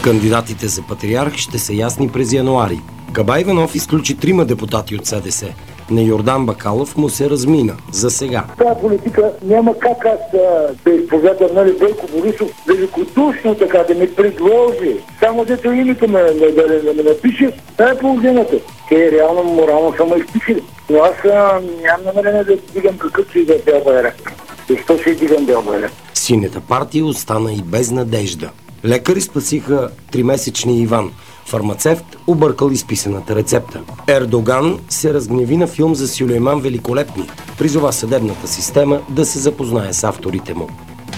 Кандидатите за патриарх ще са ясни през януари. Кабай Иванов изключи 3 депутати от СДС. На Йордан Бакалов му се размина за сега. Тази политика няма как аз да изповядам, нали, Бойко Борисов великодушно така да ми предложи. Само дето името ме напише, това е положението. Те реално, морално са ме изписали. Но аз нямам намерение да дигам какъвто и да е бял байрак. Защо ще дигам бял байрак? Синята партия остана и без надежда. Лекари спасиха 3-месечния Иван. Фармацевт объркал изписаната рецепта. Ердоган се разгневи на филм за Сюлейман Великолепни. Призова съдебната система да се запознае с авторите му.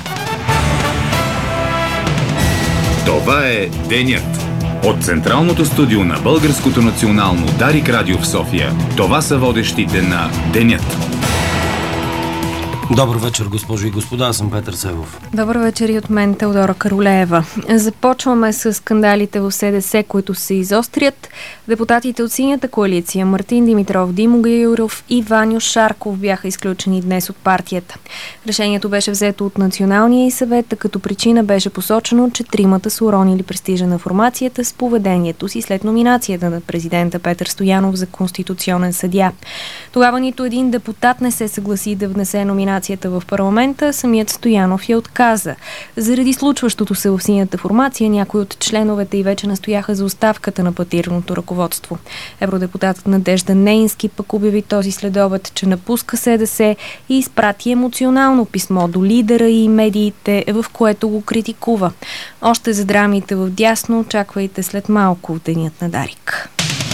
Това е Денят. От Централното студио на Българското национално Дарик Радио в София. Това са водещите на Денят. Добър вечер, госпожи и господа, аз съм Петър Севов. Добър вечер и от мен, Теодора Каролеева. Започваме с скандалите в СДС, които се изострят. Депутатите от Синята коалиция Мартин Димитров, Димо Гяуров и Ваньо Шарков бяха изключени днес от партията. Решението беше взето от Националния съвет, като причина беше посочено, че тримата са уронили престижа на формацията с поведението си след номинацията на президента Петър Стоянов за конституционен съдия. Тогава нито един депутат не се съгласи да внесе номинацията в парламента, самият Стоянов я отказа. Заради случващото се в Синята формация, някои от членовете и вече настояха за оставката на партийното ръководство. Евродепутатът Надежда Нейнски пък обяви този следобед, че напуска СДС и изпрати емоционално писмо до лидера и медиите, в което го критикува. Още за драмите в дясно очаквайте след малко в Денят на Дарик.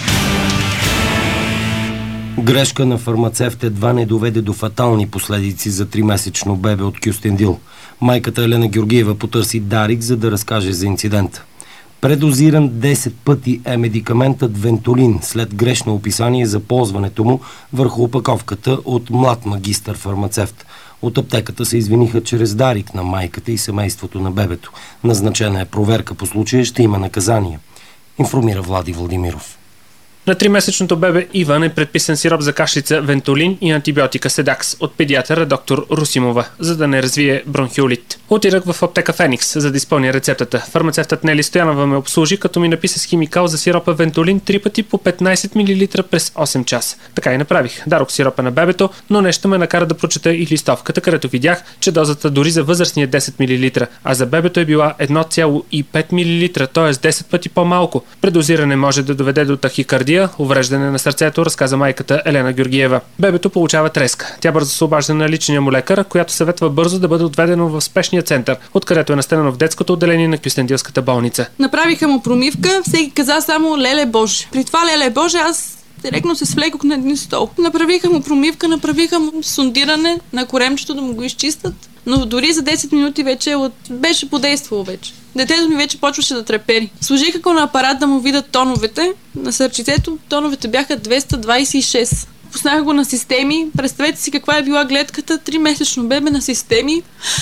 Грешка на фармацевт едва не доведе до фатални последици за 3-месечно бебе от Кюстендил. Майката Елена Георгиева потърси Дарик, за да разкаже за инцидента. Предозиран 10 пъти е медикаментът Вентолин след грешно описание за ползването му върху опаковката от млад магистър фармацевт. От аптеката се извиниха чрез Дарик на майката и семейството на бебето. Назначена е проверка по случая, ще има наказание. Информира Влади Владимиров. На 3-месечното бебе Иван е предписан сироп за кашлица Вентолин и антибиотика Седакс от педиатъра доктор Русимова, за да не развие бронхиолит. Отидах в аптека Феникс, за да изпълня рецептата. Фармацевтът Нели Стоянова ме обслужи, като ми написа с химикал за сиропа Вентолин 3 пъти по 15 мл през 8 часа. Така и направих. Дадох сиропа на бебето, но нещо ме накара да прочета и листовката, където видях, че дозата дори за възрастния 10 мл, а за бебето е била 1,5 мл, т.е. 10 пъти по-малко. Предозиране може да доведе до тахикардия, увреждане на сърцето, разказа майката Елена Георгиева. Бебето получава треска. Тя бързо се обажда на личния му лекар, която съветва бързо да бъде отведено в спешния център, откъдето е настанено в детското отделение на Кюстендилската болница. Направиха му промивка, всеки каза само леле Боже. При това леле Боже аз директно се свлекох на един стол. Направиха му промивка, направиха му сондиране на коремчето да му го изчистят. Но дори за 10 минути вече беше подействало вече. Детето ми вече почваше да трепери. Сложиха го на апарат да му видят тоновете. На сърчицето тоновете бяха 226. Пуснаха го на системи. Представете си каква е била гледката. 3-месечно бебе на системи.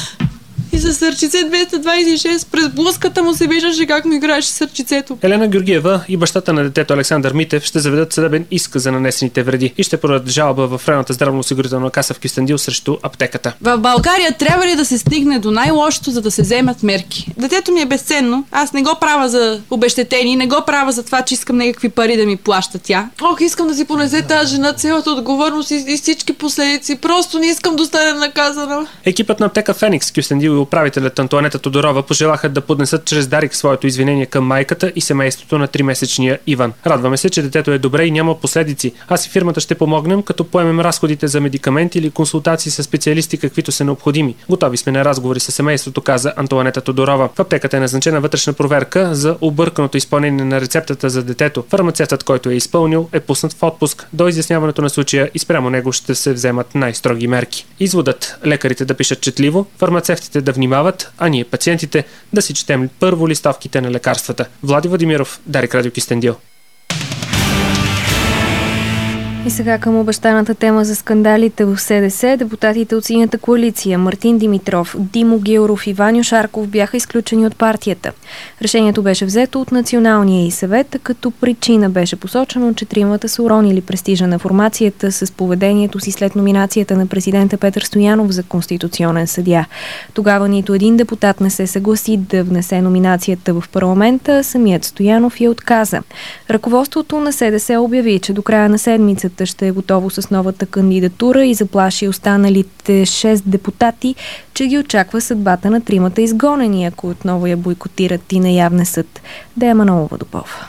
И със сърчице 226 през блузката му се виждаше как му играеше сърчицето. Елена Георгиева и бащата на детето Александър Митев ще заведат съдебен иск за нанесените вреди и ще подадат жалба в районната здравноосигурителна каса в Кюстендил срещу аптеката. В България трябва ли да се стигне до най-лошото, за да се вземат мерки? Детето ми е безценно. Аз не го правя за обезщетение, не го правя за това, че искам някакви пари да ми плаща тя. Искам да си понесе тази жена цялата отговорност и всички последици. Просто не искам да остане наказана. Екипът на аптека Феникс, Кюстендил и управителят Антоанета Тодорова пожелаха да поднесат чрез Дарик своето извинение към майката и семейството на 3-месечния Иван. Радваме се, че детето е добре и няма последици. Аз и фирмата ще помогнем, като поемем разходите за медикаменти или консултации с специалисти, каквито са необходими. Готови сме на разговори с семейството, каза Антоанета Тодорова. В аптеката е назначена вътрешна проверка за обърканото изпълнение на рецептата за детето. Фармацевтът, който е изпълнил, е пуснат в отпуск. До изясняването на случая и спрямо него ще се вземат най-строги мерки. Изводът: лекарите да пишат четливо, фармацевтите да внимават, а ние, пациентите, да си четем първо листовките на лекарствата. Влади Владимиров, Дарик Радио Кюстендил. И сега към обещаната тема за скандалите в СДС. Депутатите от Синята коалиция Мартин Димитров, Димо Гяуров и Ваньо Шарков бяха изключени от партията. Решението беше взето от Националния й съвет, като причина беше посочено, че тримата са уронили престижа на формацията с поведението си след номинацията на президента Петър Стоянов за конституционен съдия. Тогава нито един депутат не се съгласи да внесе номинацията в парламента, самият Стоянов я отказа. Ръководството на СДС обяви, че до края на седмицата ще е готово с новата кандидатура и заплаши останалите 6 депутати, че ги очаква съдбата на тримата изгонени, ако отново я бойкотират и на явен съд. Дея Манолова допълва.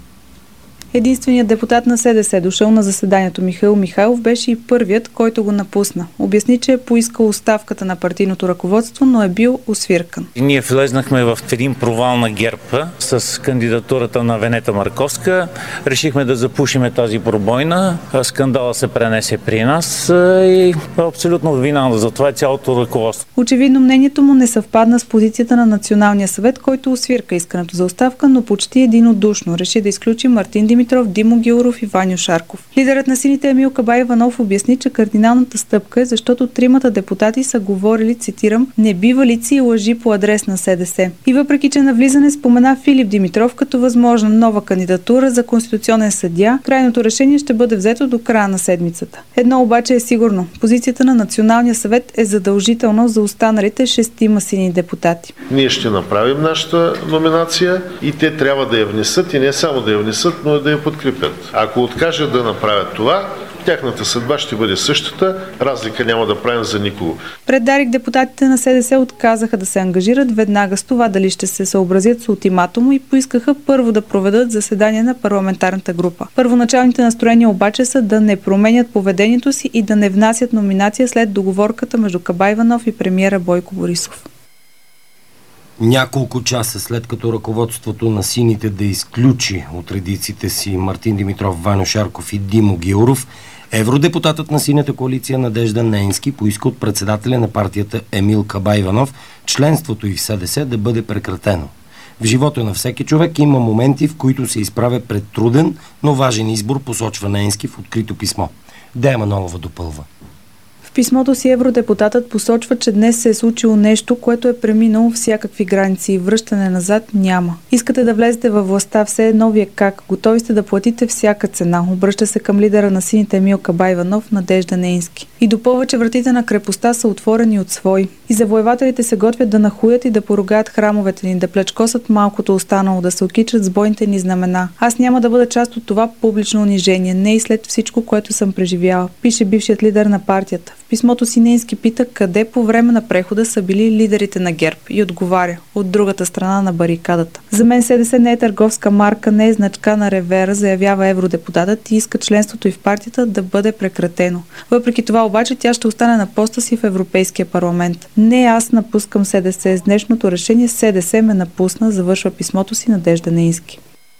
Единственият депутат на СДС, дошъл на заседанието Михаил Михайлов, беше и първият, който го напусна. Обясни, че е поискал оставката на партийното ръководство, но е бил освиркан. Ние влезнахме в един провал на ГЕРБ с кандидатурата на Венета Марковска. Решихме да запушиме тази пробойна. Скандала се пренесе при нас и абсолютно вина за това е цялото ръководство. Очевидно мнението му не съвпадна с позицията на Националния съвет, който освирка искането за оставка, но почти единодушно реши да изключи Мартин Димитров, Димо Гяуров и Ваньо Шарков. Лидерът на сините Емил Кабаиванов обясни, че кардиналната стъпка е, защото тримата депутати са говорили, цитирам, небивалици и лъжи по адрес на СДС. И въпреки, че на влизане спомена Филип Димитров като възможна нова кандидатура за конституционен съдия, крайното решение ще бъде взето до края на седмицата. Едно обаче е сигурно. Позицията на Националния съвет е задължително за останалите 6 сини депутати. Ние ще направим нашата номинация и те трябва да я внесат и не само да я внесат, но да я подкрепят. Ако откажат да направят това, тяхната съдба ще бъде същата, разлика няма да правим за никого. Пред Дарик депутатите на СДС отказаха да се ангажират веднага с това дали ще се съобразят с ултиматума и поискаха първо да проведат заседание на парламентарната група. Първоначалните настроения обаче са да не променят поведението си и да не внасят номинация след договорката между Кабаиванов и премиера Бойко Борисов. Няколко часа след като ръководството на сините да изключи от редиците си Мартин Димитров, Ваньо Шарков и Димо Гяуров, евродепутатът на Синята коалиция Надежда Нейнски поиска от председателя на партията Емил Кабаиванов членството й в СДС да бъде прекратено. В живота на всеки човек има моменти, в които се изправя пред труден, но важен избор, посочва Нейнски в открито писмо. Дея Манолова допълва. В писмото си евродепутатът посочва, че днес се е случило нещо, което е преминало всякакви граници и връщане назад няма. Искате да влезете във властта, все едно вие как, готови сте да платите всяка цена. Обръща се към лидера на сините Емил Кабаиванов, Надежда Нейнски. И допълва, че вратите на крепостта са отворени от свои. И завоевателите се готвят да нахуят и да поругаят храмовете ни, да плячкосат малкото останало, да се окичат с бойните ни знамена. Аз няма да бъда част от това публично унижение, не и след всичко, което съм преживяла, пише бившият лидер на партията. В писмото си Нейнски пита къде по време на прехода са били лидерите на ГЕРБ и отговаря от другата страна на барикадата. За мен СДС не е търговска марка, не е значка на ревера, заявява евродепутатът и иска членството и в партията да бъде прекратено. Въпреки това обаче тя ще остане на поста си в Европейския парламент. Не аз напускам СДС, с днешното решение СДС ме напусна, завършва писмото си Надежда Нейнски.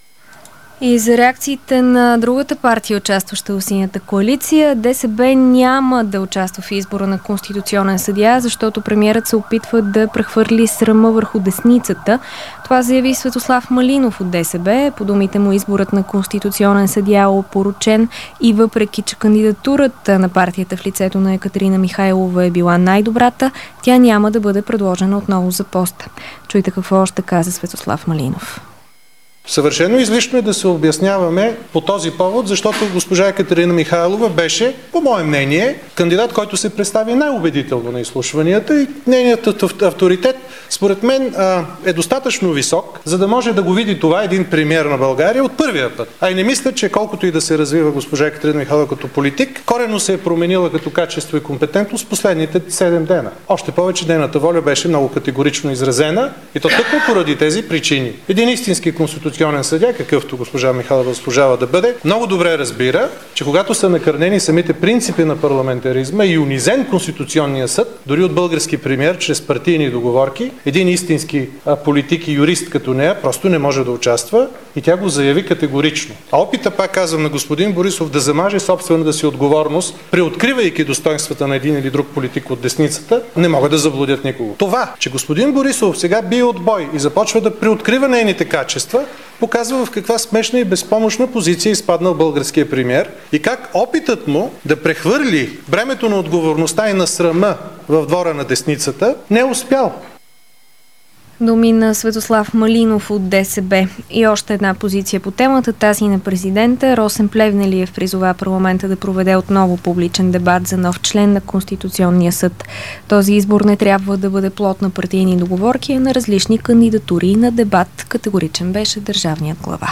И за реакциите на другата партия, участваща в Синята коалиция, ДСБ няма да участва в избора на конституционен съдия, защото премиерът се опитва да прехвърли срама върху десницата. Това заяви Светослав Малинов от ДСБ. По думите му изборът на конституционен съдия е опорочен и въпреки, че кандидатурата на партията в лицето на Екатерина Михайлова е била най-добрата, тя няма да бъде предложена отново за поста. Чуйте какво още каза Светослав Малинов. Съвършено излишно е да се обясняваме по този повод, защото госпожа Екатерина Михайлова беше, по мое мнение, кандидат, който се представи най-убедително на изслушванията и нейният авторитет, според мен, е достатъчно висок, за да може да го види това един премиер на България от първия път. А и не мисля, че колкото и да се развива госпожа Екатерина Михайлова като политик, коренно се е променила като качество и компетентност последните 7 дена. Още повече нейната воля беше много категорично изразена и то тъкмо поради тези причини. Един истински конституционен съдия, какъвто госпожа Михайлова заслужава да бъде, много добре разбира, че когато са накърнени самите принципи на парламентаризма и унизен Конституционния съд, дори от български премиер, чрез партийни договорки, един истински политик и юрист като нея просто не може да участва и тя го заяви категорично. А опита, пак казвам, на господин Борисов да замаже собствената си отговорност, преоткривайки достоинствата на един или друг политик от десницата, не могат да заблудят никого. Това, че господин Борисов сега бие отбой и започва да преоткрива нейните качества, показва в каква смешна и безпомощна позиция изпаднал българския премиер и как опитът му да прехвърли бремето на отговорността и на срама в двора на десницата не е успял. Думи на Светослав Малинов от ДСБ. И още една позиция по темата, тази на президента. Росен Плевнелиев призова парламента да проведе отново публичен дебат за нов член на Конституционния съд. Този избор не трябва да бъде плод на партийни договорки, а на различни кандидатури и на дебат. Категоричен беше държавният глава.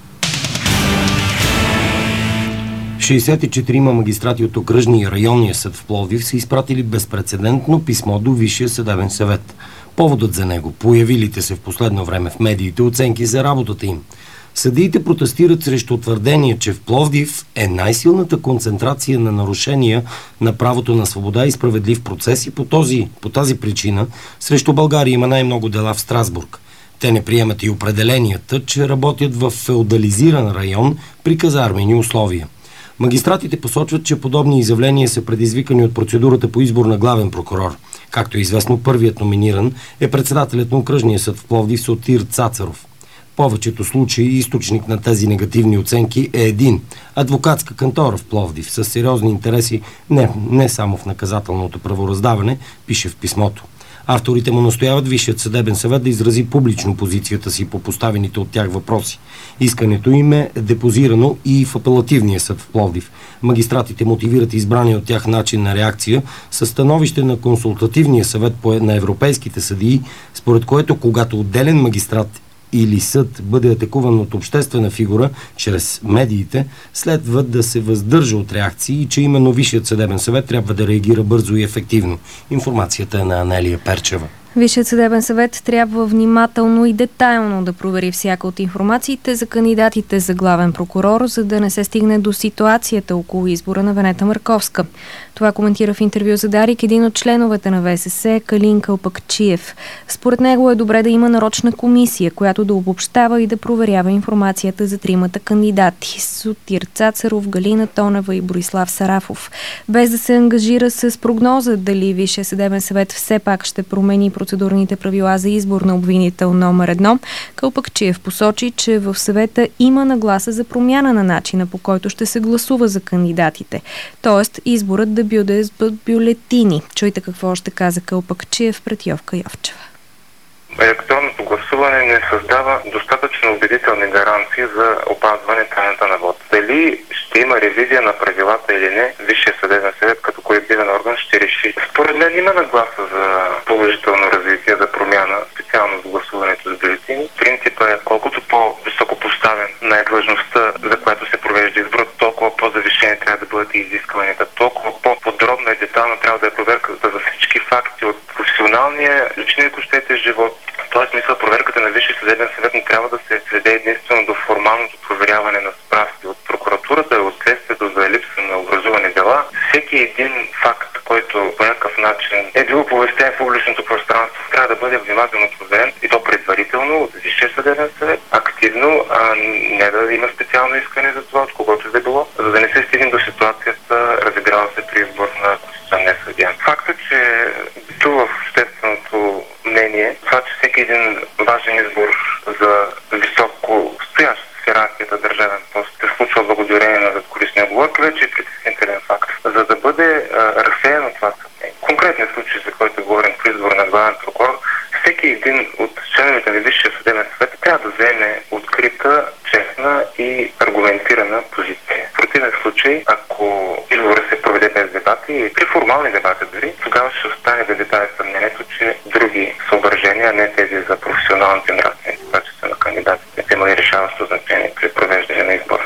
64 магистрати от окръжния и районния съд в Пловдив са изпратили безпрецедентно писмо до Висшия съдебен съвет. Поводът за него – появилите се в последно време в медиите оценки за работата им. Съдиите протестират срещу твърдение, че в Пловдив е най-силната концентрация на нарушения на правото на свобода и справедлив процес и по тази причина срещу България има най-много дела в Страсбург. Те не приемат и определенията, че работят в феодализиран район при казармени условия. Магистратите посочват, че подобни изявления са предизвикани от процедурата по избор на главен прокурор. Както е известно, първият номиниран е председателят на окръжния съд в Пловдив Сотир Цацаров. В повечето случаи източник на тези негативни оценки е един – адвокатска кантора в Пловдив с сериозни интереси не само в наказателното правораздаване, пише в писмото. Авторите му настояват Висшият съдебен съвет да изрази публично позицията си по поставените от тях въпроси. Искането им е депозирано и в апелативния съд в Пловдив. Магистратите мотивират избрания от тях начин на реакция със становище на консултативния съвет на европейските съдии, според което когато отделен магистрат или съд бъде атакуван от обществена фигура чрез медиите, следва да се въздържа от реакции и че именно Висшият съдебен съвет трябва да реагира бързо и ефективно. Информацията е на Анелия Перчева. Висшият съдебен съвет трябва внимателно и детайлно да провери всяка от информациите за кандидатите за главен прокурор, за да не се стигне до ситуацията около избора на Венета Марковска. Това коментира в интервю за Дарик един от членовете на ВСС, Калин Калпакчиев. Според него е добре да има нарочна комисия, която да обобщава и да проверява информацията за тримата кандидати – Сотир Цацаров, Галина Тонева и Борислав Сарафов. Без да се ангажира с прогноза дали Висшия съдебен съвет все пак ще промени процедурните правила за избор на обвинител номер 1, Калпакчиев посочи, че в съвета има нагласа за промяна на начина, по който ще се гласува за кандидатите. Тоест, изборът да бъде с бюлетини. Чуйте какво ще каза Калпакчиев пред Йовка Йовчева. Електронното гласуване не създава достатъчно убедителни гаранции за опазване тайната на вода. Дали ще има ревизия на правилата или не, Висшия съдебен съвет като колективен орган ще реши. Според мен има нагласа за положително развитие, за промяна, специално за гласуването с бюлетини. Принципът е колкото по-високо поставен на длъжността, за която се провежда изборът, толкова по-завишени трябва да бъдат и изискванията, толкова по-подробна и детална трябва да е проверката за всички факти от професионалния, личния, ако щете, живот. В този смисъл проверката на Висшия съдебен съвет не трябва да се сведе единствено до формалното проверяване на справки от прокуратурата и от следствието за липса на образувани дела. Всеки един факт, който по някакъв начин е бил оповестен в публичното пространство, трябва да бъде внимателно проверен и то предварително от Висшия съдебен съвет, активно, а не да има специално искане за това, от когото и да било, за да не се стигне до ситуацията, разиграла се при избор на конституционния съдия. Фактът, че битува в общественото мнение, това, че всеки един важен избор за високо стоящ в иерархията държавен пост се случва благодарение на задкулисния оговорка, вече е притеснителен факт. За да бъде разсеяно това съмнение. Конкретният случай, за който говорим при избор на главен прокурор, всеки един от членовете на Висшия съдебен съвет трябва да вземе открита, честна и аргументирана позиция. В противен случай, ако изборът се проведе без дебати и при формални дебати дори, тогава ще остане да детали съмнението, че други съображения, не тези за професионалните нравствени качества на кандидатите, има и решаващо значение при провеждане на избора.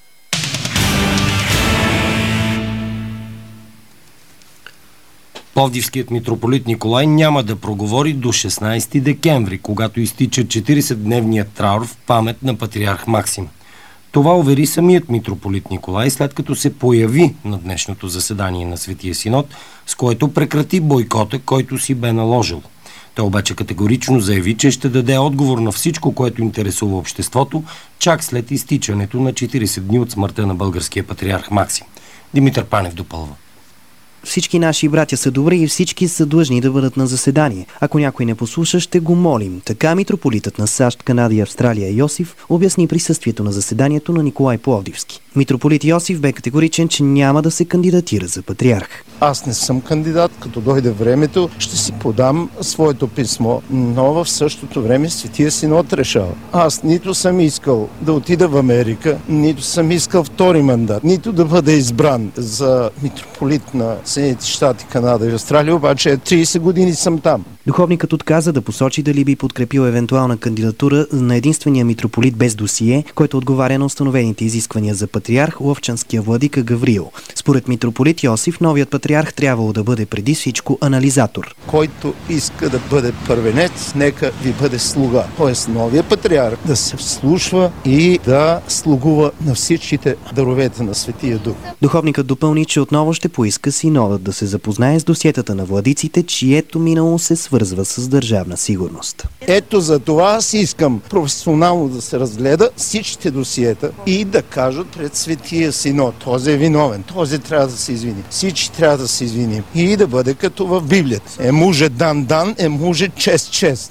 Пловдивският митрополит Николай няма да проговори до 16 декември, когато изтича 40-дневният траур в памет на патриарх Максим. Това увери самият митрополит Николай, след като се появи на днешното заседание на Светия Синод, с което прекрати бойкота, който си бе наложил. Той обаче категорично заяви, че ще даде отговор на всичко, което интересува обществото, чак след изтичането на 40 дни от смъртта на българския патриарх Максим. Димитър Панев допълва. Всички наши братя са добри и всички са длъжни да бъдат на заседание. Ако някой не послуша, ще го молим. Така митрополитът на САЩ, Канада и Австралия Йосиф обясни присъствието на заседанието на Николай Пловдивски. Митрополит Йосиф бе категоричен, че няма да се кандидатира за патриарх. Аз не съм кандидат, като дойде времето, ще си подам своето писмо, но в същото време Светия Синод решава. Аз нито съм искал да отида в Америка, нито съм искал втори мандат, нито да бъда избран за митрополит на Съединените щати, Канада и Австралия, обаче 30 години съм там. Духовникът отказа да посочи дали би подкрепил евентуална кандидатура на единствения митрополит без досие, който отговаря на установените изисквания за патриарх, лъвчанския владика Гавриил. Според митрополит Йосиф, новият патриарх трябвало да бъде преди всичко анализатор. Който иска да бъде първенец, нека ви бъде слуга. Тоест новият патриарх да се вслушва и да слугува на всичките даровете на Светия Дух. Духовникът допълни, че отново ще поиска синодът да се запознае с досиетата на владиците, чието минало се свързва с държавна сигурност. Ето за това аз искам професионално да се разгледа всичките досиета и да кажат пред Светия Синод, този е виновен, този трябва да се извини. Всички трябва да се извиним и да бъде като в Библията. Муже дан, муже чест.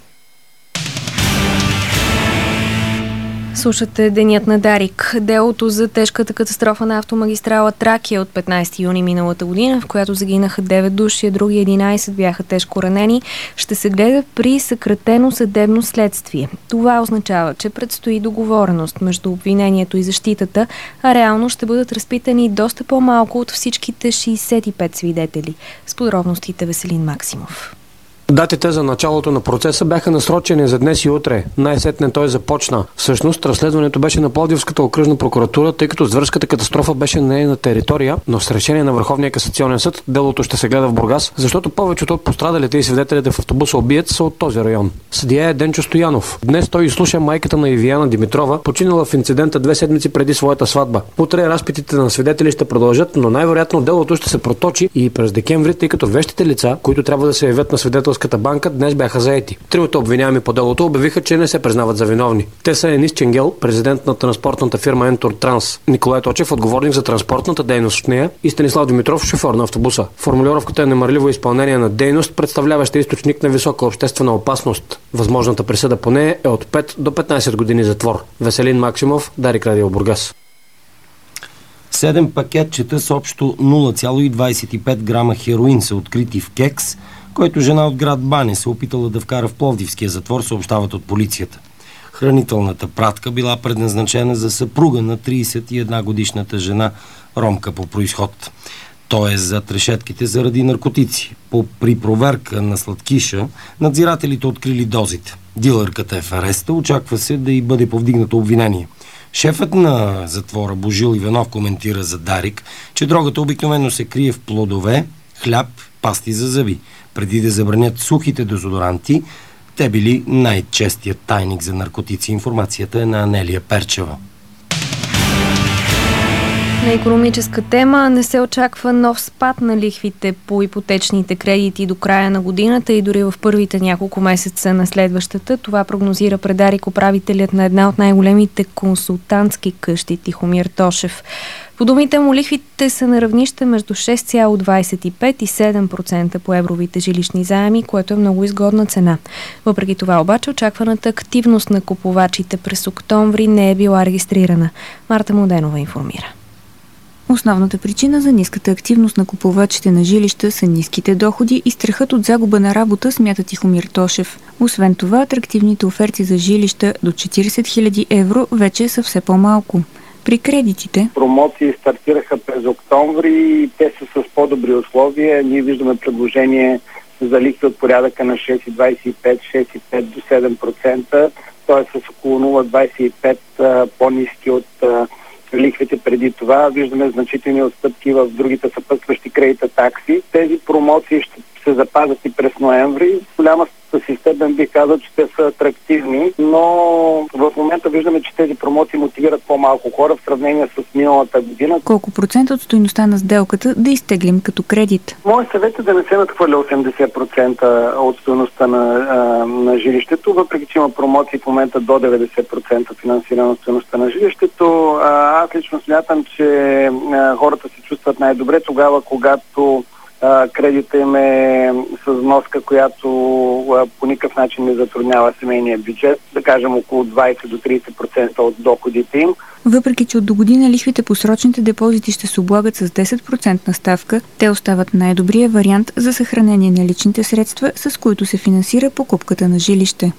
Слушате Денят на Дарик. Делото за тежката катастрофа на автомагистрала Тракия от 15 юни миналата година, в която загинаха 9 души, а други 11 бяха тежко ранени, ще се гледа при съкратено съдебно следствие. Това означава, че предстои договореност между обвинението и защитата, а реално ще бъдат разпитани доста по-малко от всичките 65 свидетели. С подробностите Веселин Максимов. Датите за началото на процеса бяха насрочени за днес и утре. Най-сетне той започна. Всъщност, разследването беше на Пловдивската окръжна прокуратура, тъй като зверската катастрофа беше на нейна територия, но с решение на Върховния касационен съд делото ще се гледа в Бургас, защото повечето от пострадалите и свидетелите в автобуса убиец са от този район. Съдия е Денчо Стоянов. Днес той изслуша майката на Ивияна Димитрова, починала в инцидента 2 седмици преди своята сватба. Утре разпитите на свидетели ще продължат, но най-вероятно делото ще се проточи и през декември, тъй като вещите лица, които трябва да се явят на свидетелската банка, днес бяха заети. Тримата обвиняеми по делото обявиха, че не се признават за виновни. Те са Енис Ченгел, президент на транспортната фирма Ентур Транс, Николай Точев, отговорник за транспортната дейност в нея, и Станислав Димитров, шофьор на автобуса. Формулировката е немарливо изпълнение на дейност, представляваща източник на висока обществена опасност. Възможната присъда по нея е от 5 до 15 години затвор. Веселин Максимов, Дарик Радио Бургас. 7 пакетчета с общо 0,25 грама хероин са открити в кекс, който жена от град Бане се опитала да вкара в Пловдивския затвор, съобщават от полицията. Хранителната пратка била предназначена за съпруга на 31-годишната жена, ромка по произход. Той е зад решетките заради наркотици. При проверка на сладкиша, надзирателите открили дозите. Дилърката е в ареста, очаква се да й бъде повдигнато обвинение. Шефът на затвора Божил Иванов коментира за Дарик, че дрогата обикновено се крие в плодове, хляб, пасти за зъби. Преди да забранят сухите дезодоранти, те били най-честият тайник за наркотици. Информацията е на Анелия Перчева. На икономическа тема не се очаква нов спад на лихвите по ипотечните кредити до края на годината и дори в първите няколко месеца на следващата. Това прогнозира пред Дарик управителят на една от най-големите консултантски къщи Тихомир Тошев. По думите му, лихвите са на равнище между 6,25 и 7% по евровите жилищни заеми, което е много изгодна цена. Въпреки това обаче очакваната активност на купувачите през октомври не е била регистрирана. Марта Младенова информира. Основната причина за ниската активност на купувачите на жилища са ниските доходи и страхът от загуба на работа, смята Тихомир Тошев. Освен това, атрактивните оферти за жилища до 40 000 евро вече са все по-малко. При кредитите промоции стартираха през октомври и те са с по-добри условия. Ние виждаме предложение за лихви от порядъка на 6,25 до 7%, т.е. с около 0,25 по-ниски от лихвите преди това. Виждаме значителни отстъпки в другите съпътстващи кредита такси. Тези промоции ще се запазят и през ноември. В голяма си степен бих казал, че те са атрактивни, но в момента виждаме, че тези промоции мотивират по-малко хора в сравнение с миналата година. Колко процента от стойността на сделката да изтеглим като кредит? Моят съвет е да не се надхвърля 80% от стойността на жилището, въпреки че има промоции в момента до 90% финансиране от стойността на жилището. Аз лично смятам, че хората се чувстват най-добре тогава, когато кредита им е с вноска, която по никакъв начин не затруднява семейния бюджет, да кажем около 20 до 30% от доходите им. Въпреки че от до година лихвите по срочните депозити ще се облагат с 10% ставка, те остават най-добрия вариант за съхранение на личните средства, с които се финансира покупката на жилище.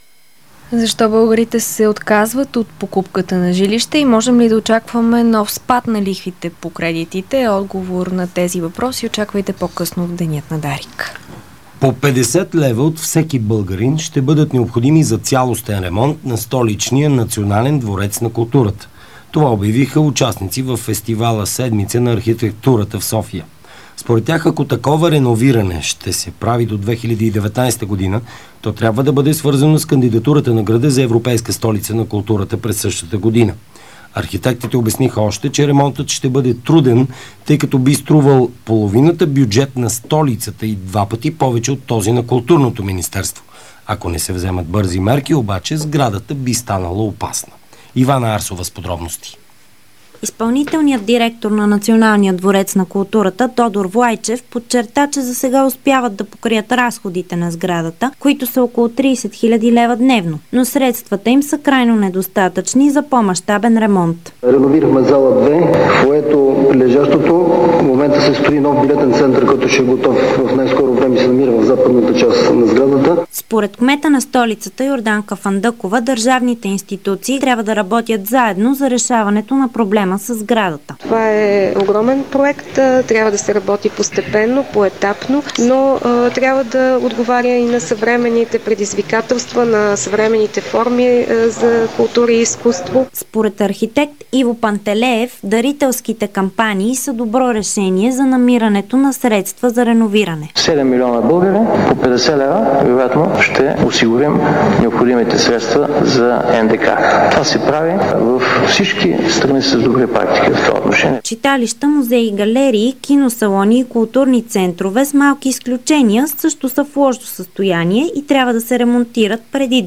Защо българите се отказват от покупката на жилище и можем ли да очакваме нов спад на лихвите по кредитите? Отговор на тези въпроси очаквайте по-късно в Денят на Дарик. По 50 лева от всеки българин ще бъдат необходими за цялостен ремонт на столичния Национален дворец на културата. Това обявиха участници в фестивала Седмица на архитектурата в София. Според тях, ако такова реновиране ще се прави до 2019 година, то трябва да бъде свързано с кандидатурата на града за Европейска столица на културата през същата година. Архитектите обясниха още, че ремонтът ще бъде труден, тъй като би струвал половината бюджет на столицата и 2 пъти повече от този на културното министерство. Ако не се вземат бързи мерки, обаче сградата би станала опасна. Ивана Арсова с подробности. Изпълнителният директор на Националния дворец на културата Тодор Влайчев подчерта, че за сега успяват да покрият разходите на сградата, които са около 30 000 лева дневно, но средствата им са крайно недостатъчни за по-мащабен ремонт. Реновирахме зала 2, фоето, прилежащото. В момента се строи нов билетен център, който ще е готов в най-скоро време, се намира в западната част на сградата. Според кмета на столицата Йорданка Фандъкова, държавните институции трябва да работят заедно за решаването на проблема с сградата. Това е огромен проект, трябва да се работи постепенно, поетапно, но трябва да отговаря и на съвременните предизвикателства, на съвременните форми за култура и изкуство. Според архитект Иво Пантелеев, дарителските кампании са добро решение за намирането на средства за реновиране. 7 милиона българи по 50 лева, вероятно, ще осигурим необходимите средства за НДК. Това се прави във всички страни с добри практики в това отношение. Читалища, музеи, галерии, киносалони и културни центрове с малки изключения също са в лошо състояние и трябва да се ремонтират преди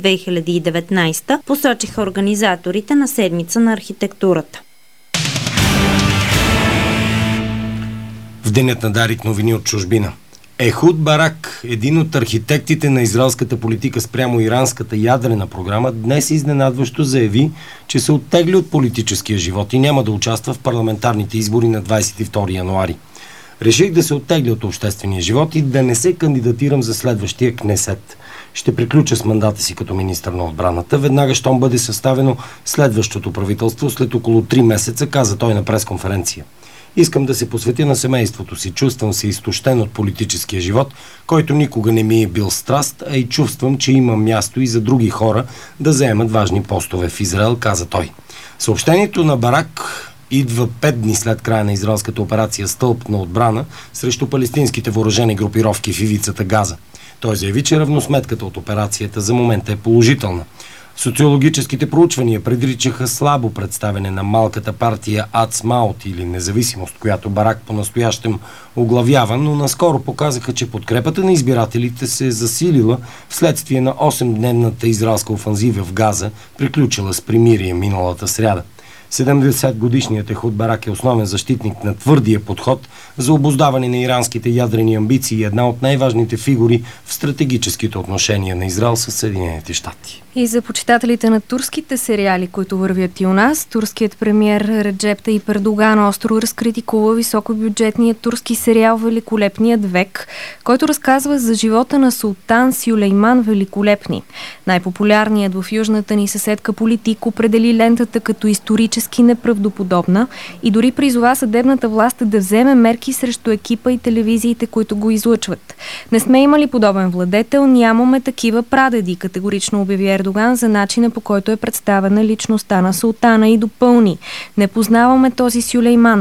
2019, посочиха организаторите на Седмица на архитектурата. В Денят на Дарик новини от чужбина. Ехуд Барак, един от архитектите на израелската политика спрямо иранската ядрена програма, днес изненадващо заяви, че се оттегли от политическия живот и няма да участва в парламентарните избори на 22 януари. Реших да се оттегля от обществения живот и да не се кандидатирам за следващия Кнесет. Ще приключа с мандата си като министър на отбраната, веднага щом бъде съставено следващото правителство след около 3 месеца, каза той на пресконференция. Искам да се посветя на семейството си. Чувствам се изтощен от политическия живот, който никога не ми е бил страст, а и чувствам, че има място и за други хора да заемат важни постове в Израел, каза той. Съобщението на Барак идва 5 дни след края на израелската операция Стълб на отбрана срещу палестинските въоръжени групировки в ивицата Газа. Той заяви, че равносметката от операцията за момента е положителна. Социологическите проучвания предричаха слабо представяне на малката партия Ацмаут или независимост, която Барак по-настоящем оглавява, но наскоро показаха, че подкрепата на избирателите се е засилила вследствие на 8-дневната израелска офанзива в Газа, приключила с примирие миналата сряда. 70-годишният Ехуд Барак е основен защитник на твърдия подход за обуздаване на иранските ядрени амбиции и една от най-важните фигури в стратегическите отношения на Израел с Съединените щати. И за почитателите на турските сериали, които вървят и у нас, турският премиер Реджеп Таип Ердоган остро разкритикува високобюджетният турски сериал "Великолепният век", който разказва за живота на султан Сюлейман Великолепни. Най-популярният в южната ни съседка политик определи лентата като исторически неправдоподобна и дори призова съдебната власт да вземе мерки срещу екипа и телевизиите, които го излъчват. Не сме имали подобен владетел, нямаме такива прадеди, категорично обяви Ердоган за начина, по който е представена личността на султана и допълни: не познаваме този Сюлейман.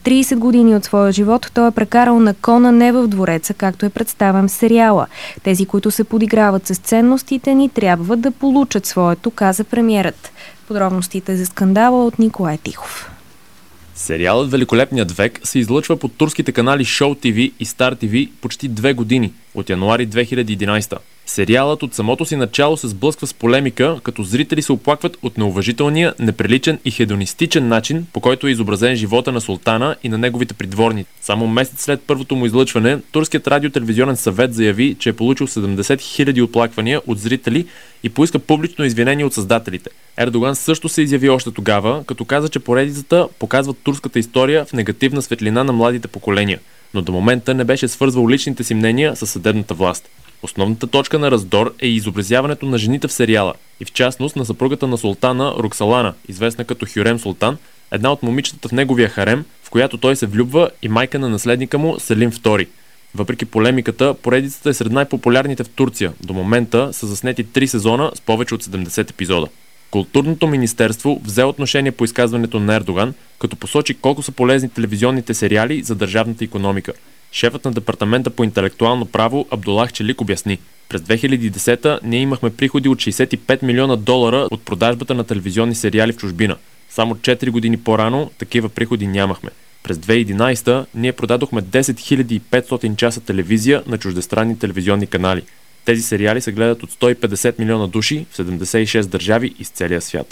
30 години от своя живот той е прекарал на кона, не в двореца, както е представен в сериала. Тези, които се подиграват с ценностите ни, трябва да получат своето, каза премиерът. Подробностите за скандала от Николай Тихов. Сериалът "Великолепният век" се излъчва по турските канали Show TV и Star TV почти 2 години, от януари 2011. Сериалът от самото си начало се сблъсква с полемика, като зрители се оплакват от неуважителния, неприличен и хедонистичен начин, по който е изобразен живота на султана и на неговите придворници. Само месец след първото му излъчване, Турският радиотелевизионен съвет заяви, че е получил 70 000 оплаквания от зрители и поиска публично извинение от създателите. Ердоган също се изяви още тогава, като каза, че поредицата показва турската история в негативна светлина на младите поколения, но до момента не беше свързвал личните си мнения със съдебната власт. Основната точка на раздор е изобразяването на жените в сериала и в частност на съпругата на султана Роксалана, известна като Хюрем Султан, една от момичетата в неговия харем, в която той се влюбва, и майка на наследника му Селим II. Въпреки полемиката, поредицата е сред най-популярните в Турция. До момента са заснети 3 сезона с повече от 70 епизода. Културното министерство взе отношение по изказването на Ердоган, като посочи колко са полезни телевизионните сериали за държавната икономика. Шефът на департамента по интелектуално право Абдулах Челик обясни: през 2010 ние имахме приходи от $65 милиона от продажбата на телевизионни сериали в чужбина. Само 4 години по-рано такива приходи нямахме. През 2011 ние продадохме 10 500 часа телевизия на чуждестранни телевизионни канали. Тези сериали се гледат от 150 милиона души в 76 държави из целия свят.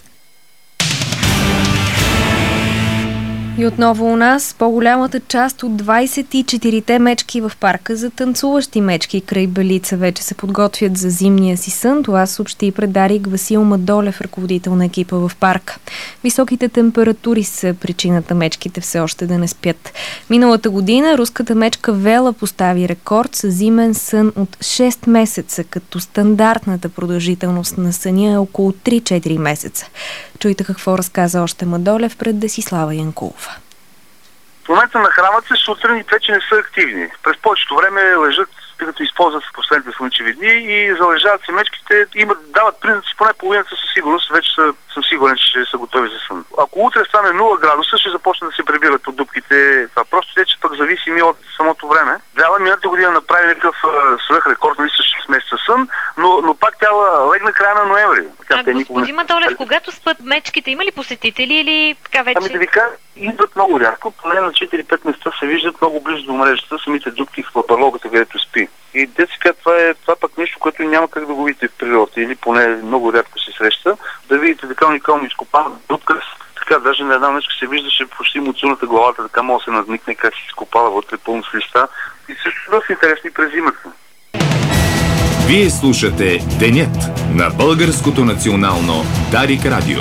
И отново у нас по-голямата част от 24-те мечки в парка за танцуващи мечки край Белица вече се подготвят за зимния си сън. Това съобщи пред Дарик Васил Мадолев, ръководител на екипа в парка. Високите температури са причината мечките все още да не спят. Миналата година руската мечка Вела постави рекорд с зимен сън от 6 месеца, като стандартната продължителност на съня е около 3-4 месеца. Чуйте какво разказа още Мадолев пред Десислава Янкулова. В момента нахранват се, сутрин и вече не са активни. През повечето време лежат, като използват в последните слънчеви дни, и залежават се мечките, дават признаци, поне половината със сигурност, вече съм сигурен, че ще са готови за сън. Ако утре стане 0 градуса, ще започне да се прибират от дупките. Това просто е, че пък зависими от самото време. Трябва миналата година направи някакъв свръхрекорд, нали, с 6 месеца сън, но пак тя легна края на ноември. Господин Мадолев, когато спят мечките, има ли посетители или така вече? Ами да ви кажа, идват много рядко, поне на 4-5 места се виждат много близо до мрежата, самите дупки в палогата, където спи. И детска, това пък нещо, което няма как да го видите в природата, или поне много рядко се среща, да видите така уникално изкопана дупка, така даже на една мечка се виждаше почти муцуната главата, така може да се надникне как се изкопава вътре пълно с листа, и също доста интересни през зимата. Вие слушате Денят на Българското национално Дарик Радио.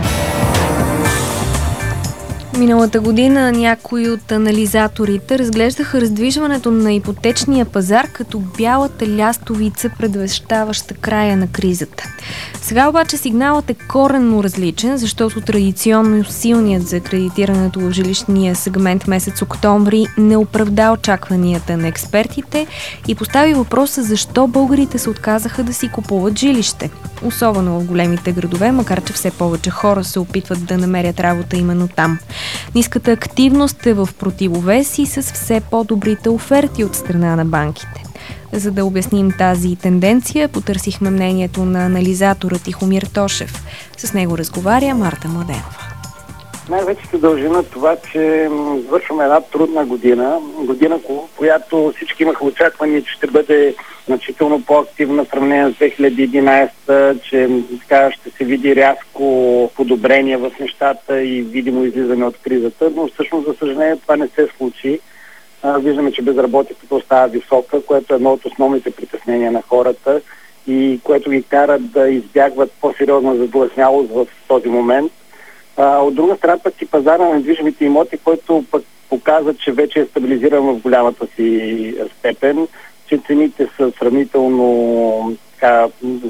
Миналата година някои от анализаторите разглеждаха раздвижването на ипотечния пазар като бялата лястовица, предвещаваща края на кризата. Сега обаче сигналът е коренно различен, защото традиционно силният за кредитирането в жилищния сегмент месец октомври не оправда очакванията на експертите и постави въпроса защо българите се отказаха да си купуват жилище. Особено в големите градове, макар че все повече хора се опитват да намерят работа именно там. Ниската активност е в противовес и с все по-добрите оферти от страна на банките. За да обясним тази тенденция, потърсихме мнението на анализатора Тихомир Тошев. С него разговаря Марта Младенова. Най-вече се дължи на това, че завършваме една трудна година, която всички имаха очаквания, че ще бъде значително по-активна в сравнение с 2011, че така ще се види рязко подобрение в нещата и видимо излизане от кризата, но всъщност, за съжаление, това не се случи. Виждаме, че безработицата остава висока, което е едно от основните притеснения на хората и което ги кара да избягват по-сериозна задлъснялост в този момент. От друга страна пък и пазара на недвижимите имоти, който пък показва, че вече е стабилизиран в голямата си степен, че цените са сравнително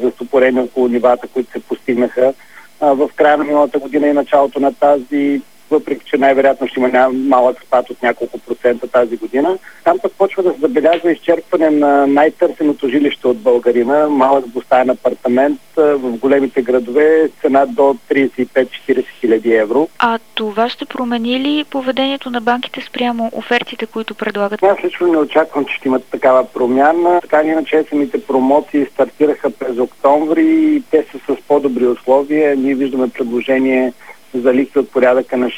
застопорени около нивата, които се постигнаха в края на миналата година и началото на тази. въпреки че най-вероятно ще има малък спад от няколко процента тази година. Там пък почва да се забелязва изчерпване на най-търсеното жилище от българина, малък двустаен апартамент в големите градове, цена до 35-40 хиляди евро. А това ще промени ли поведението на банките спрямо офертите, които предлагат? Аз лично не очаквам, че ще имат такава промяна. Така или иначе самите промоции стартираха през октомври и те са с по-добри условия. Ние виждаме предложение за лихви от порядъка на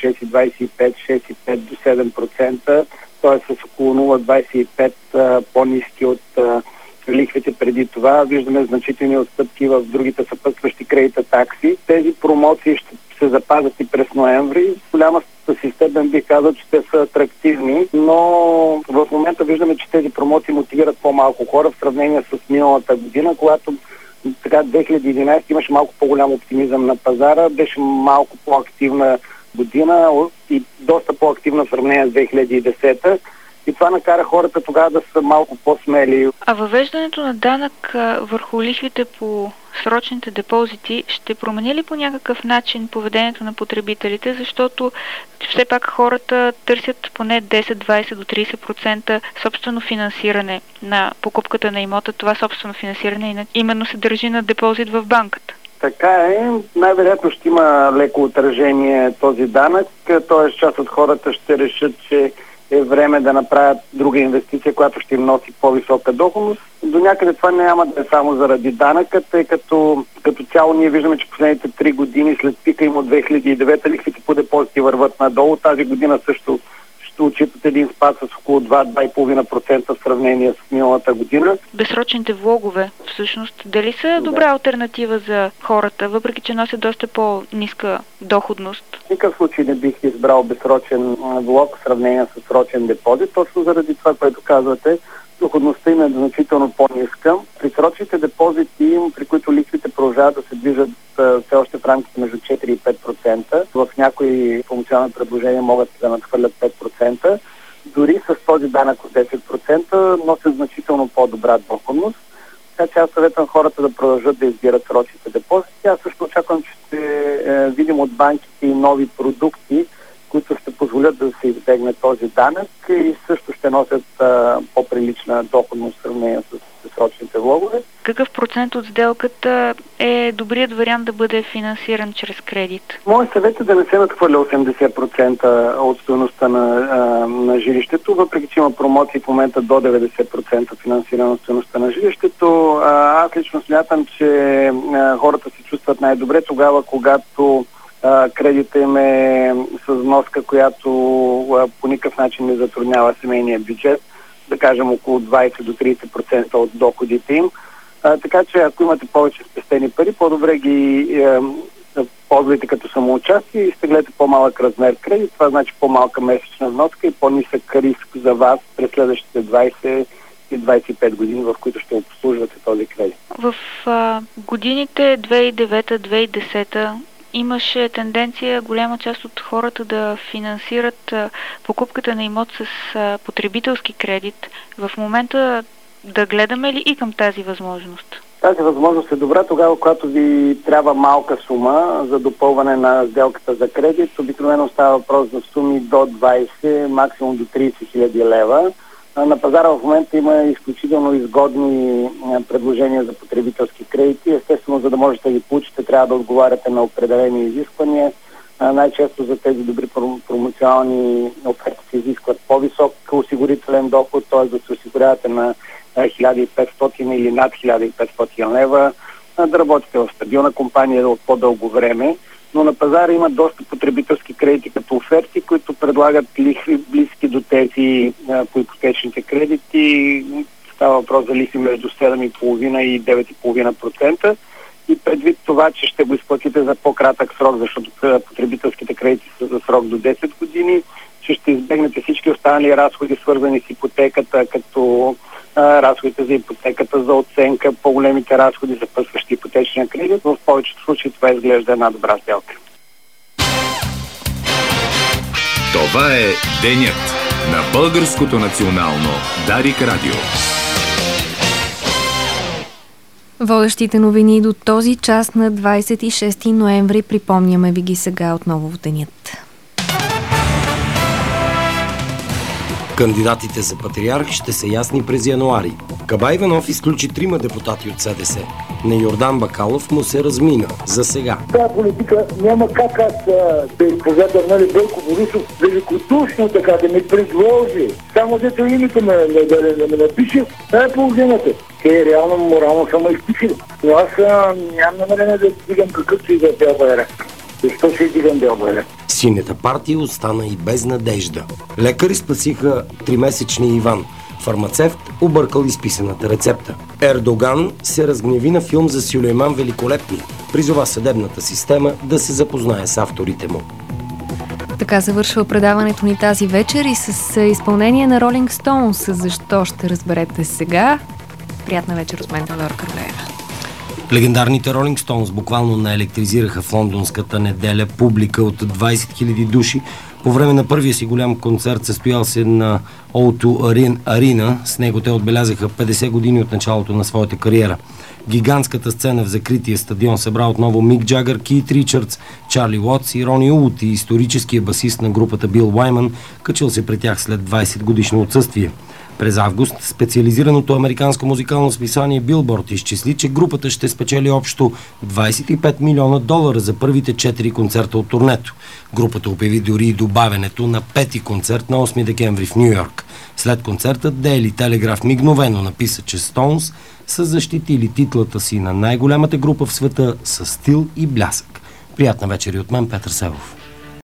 6,25 до 7%, т.е. с около 0,25 по-ниски от лихвите преди това. Виждаме значителни отстъпки в другите съпътстващи кредита такси. Тези промоции ще се запазят и през ноември. В голямата си степен бих казал, че те са атрактивни, но в момента виждаме, че тези промоции мотивират по-малко хора в сравнение с миналата година, когато така 2011 имаше малко по-голям оптимизъм на пазара, беше малко по-активна година и доста по-активна в сравнение с 2010. И това накара хората тогава да са малко по-смели. А въвеждането на данък върху лихвите по срочните депозити ще промени ли по някакъв начин поведението на потребителите, защото все пак хората търсят поне 10, 20 до 30% собствено финансиране на покупката на имота. Това собствено финансиране именно се държи на депозит в банката. Така е. Най-вероятно ще има леко отражение този данък, т.е. част от хората ще решат, че е време да направят друга инвестиция, която ще им носи по-висока доходност. До някъде това няма да е само заради данъка, тъй като цяло ние виждаме, че последните 3 години след пика им от 2009 лихвите по депозити върват надолу. Тази година също ще отчитат един спад с около 2-2,5% в сравнение с миналата година. Безсрочните влогове, всъщност, дали са добра алтернатива за хората, въпреки че носят доста по-ниска доходност? В никакъв случай не бих избрал безсрочен влог в сравнение с срочен депозит, точно заради това, което казвате. Доходността им е значително по-ниска. При срочните депозити, при които лихвите продължават да се движат все още в рамките между 4 и 5%, в някои функционални предложения могат да надхвърлят 5%, дори с този данък от 10% носят значително по-добра доходност. Така че аз съветвам хората да продължат да избират срочните депозити. Аз също очаквам, че ще видим от банките и нови продукти, които ще позволят да се избегне този данък и също ще носят по-прилична доходност в сравнение с срочните влогове. Какъв процент от сделката е добрият вариант да бъде финансиран чрез кредит? Моят съвет е да не се надхвърля 80% от стойността на жилището, въпреки че има промоции в момента до 90% финансиране на стойността на жилището. Аз лично смятам, че хората се чувстват най-добре тогава, когато кредита им е с вноска, която по никакъв начин не затруднява семейния бюджет, да кажем около 20 до 30% от доходите им. Така че ако имате повече спестени пари, по-добре ги ползвайте като самоучастие и ще гледате по-малък размер кредит. Това значи по-малка месечна вноска и по-нисък риск за вас през следващите 20 и 25 години, в които ще обслужвате този кредит. В годините 2009-2010 имаше тенденция голяма част от хората да финансират покупката на имот с потребителски кредит. В момента да гледаме ли и към тази възможност? Тази възможност е добра тогава, когато ви трябва малка сума за допълване на сделката за кредит. Обикновено става въпрос за суми до 20, максимум до 30 хиляди лева. На пазара в момента има изключително изгодни предложения за потребителски кредити. Естествено, за да можете да ги получите, трябва да отговаряте на определени изисквания. Най-често за тези добри промоционални оферти се изискват по-висок осигурителен доход, т.е. да се осигурявате на 1500 или над 1500 лева, да работите в стабилна компания от по-дълго време. Но на пазара има доста потребителски кредити като оферти, които предлагат лихви близки до тези по ипотечните кредити. Става въпрос за лихви между 7,5 и 9,5%. И предвид това, че ще го изплатите за по-кратък срок, защото потребителските кредити са за срок до 10 години, че ще избегнете всички останали разходи, свързани с ипотеката, като разходите за ипотеката, за оценка, по-големите разходи за пъсващи ипотечния кредит. В повечето случаи това изглежда една добра сделка. Това е денят на Българското национално Дарик Радио. Водещите новини до този час на 26 ноември. Припомняме ви ги сега отново в денят. Кандидатите за патриарх ще са ясни през януари. Каба Иванов изключи 3 депутати от СДС. На Йордан Бакалов му се размина за сега. Тази политика няма как аз да изповядам, нали, Бойко Борисов великодушно така да ми предложи. Само дето името да ме напише, това е положението. Те реално, морално са ме изписали. Но аз нямам намерение да дигам какъвто и да е бял байрак. Защо ще дигам бял байрак? Синята партия остана и без надежда. Лекари спасиха 3-месечния Иван. Фармацевт объркал изписаната рецепта. Ердоган се разгневи на филм за Сюлейман Великолепни. Призова съдебната система да се запознае с авторите му. Така завършва предаването ни тази вечер и с изпълнение на Rolling Stones. Защо ще разберете сега? Приятна вечер от мен, Теодора Каролеева. Легендарните Rolling Stones буквално наелектризираха в лондонската неделя публика от 20 000 души по време на първия си голям концерт, състоял се на O2 Arena. С него те отбелязаха 50 години от началото на своята кариера. Гигантската сцена в закрития стадион събра отново Мик Джагър, Кит Ричардс, Чарли Уотс и Рони Улт и историческия басист на групата Бил Уайман, качил се при тях след 20 годишно отсъствие. През август специализираното американско музикално списание Билборд изчисли, че групата ще спечели общо $25 милиона за първите 4 концерта от турнето. Групата обяви дори и добавянето на 5-ти концерт на 8 декември в Ню Йорк. След концерта Daily Telegraph мигновено написа, че Stones са защитили титлата си на най-голямата група в света с стил и блясък. Приятна вечер и от мен, Петър Севов.